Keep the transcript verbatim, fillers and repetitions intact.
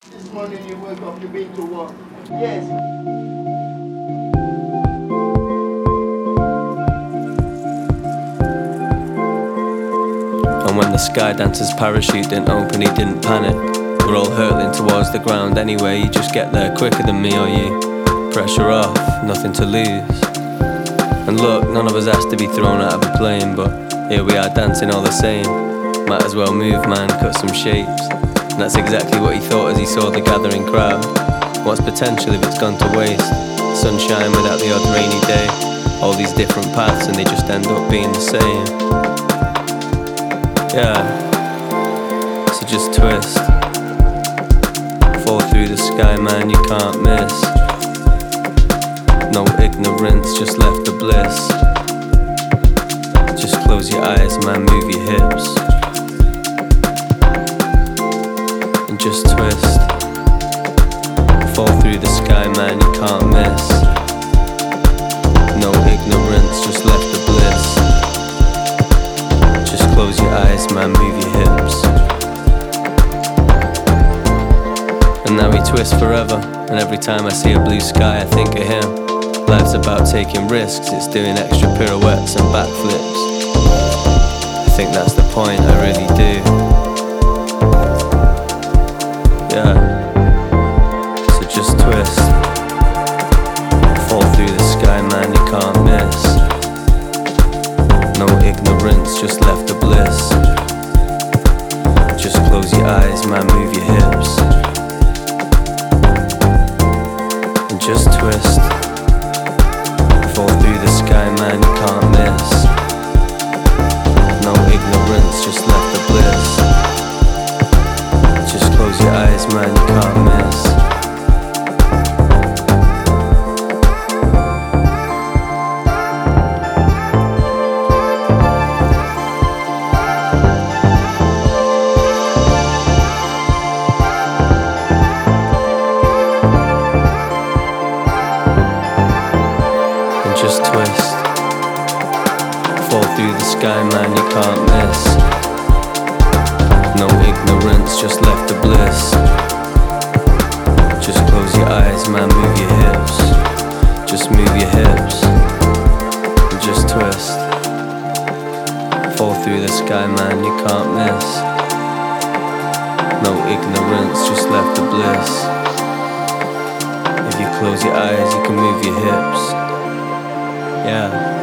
This morning you wake up, you've been to work. Yes. And when the sky dancer's parachute didn't open, he didn't panic. We're all hurtling towards the ground anyway. You just get there quicker than me or you. Pressure off, nothing to lose. And look, none of us asked to be thrown out of a plane, but here we are dancing all the same. Might as well move, man, cut some shapes. And that's exactly what he thought as he saw the gathering crowd. What's potential if it's gone to waste? Sunshine without the odd rainy day. All these different paths and they just end up being the same. Yeah, so just twist. Fall through the sky, man, you can't miss. No ignorance, just left the bliss. Just close your eyes, man, move your hips. And just twist. Fall through the sky, man, you can't miss. No ignorance, just left the bliss. Just close your eyes, man, move your hips. And now we twist forever. And every time I see a blue sky, I think of him. Life's about taking risks, it's doing extra pirouettes and backflips. I think that's the point, I really do. Yeah. So just twist. Fall through the sky, man, you can't miss. No ignorance, just left the bliss. Just close your eyes, man, move your hips. And just twist. Fall through the sky, man, you can't miss. No ignorance, just left the bliss. Just close your eyes, man, you can't miss. Just twist. Fall through the sky, man, you can't miss. No ignorance, just left the bliss. Just close your eyes, man, move your hips. Just move your hips. And just twist. Fall through the sky, man, you can't miss. No ignorance, just left the bliss. If you close your eyes, you can move your hips. Yeah.